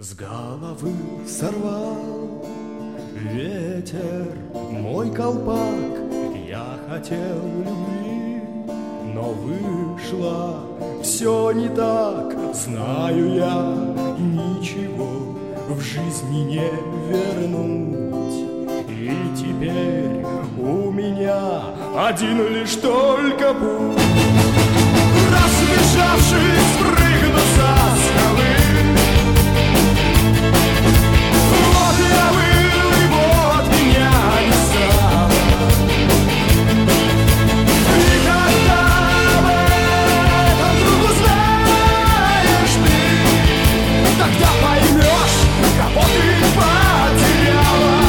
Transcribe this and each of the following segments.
С головы сорвал ветер мой колпак, я хотел любви, но вышло все не так. Знаю я, ничего в жизни не вернуть, и теперь у меня один лишь только путь. Разбежавшись, прыгну со скалы. Вот я был, и вот меня не стало. И когда об этом вдруг узнаешь ты, тогда поймешь, кого ты потеряла.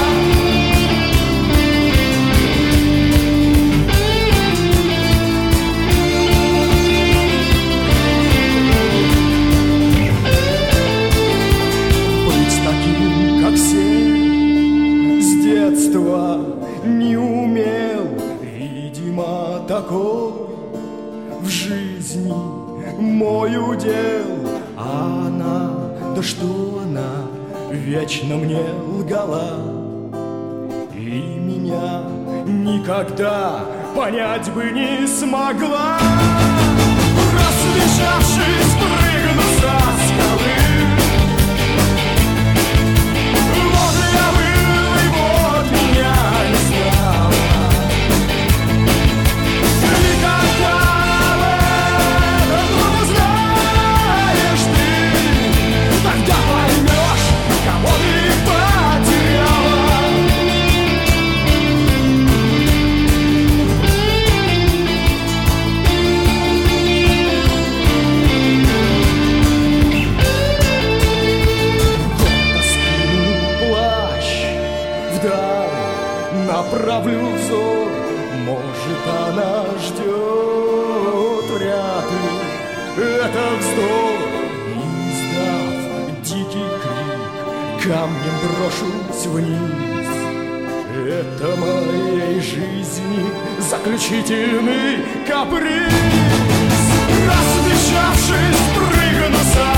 Как все с детства не умел, видимо, такой в жизни мой удел. А она, да что она, вечно мне лгала, и меня никогда понять бы не смогла. Разбежавшись, прыгну со скалы. Направлю взор, может, она ждет, вряд ли это вздох. Издав дикий крик, камнем брошусь вниз. Это моей жизни заключительный каприз. Разбежавшись, прыгну со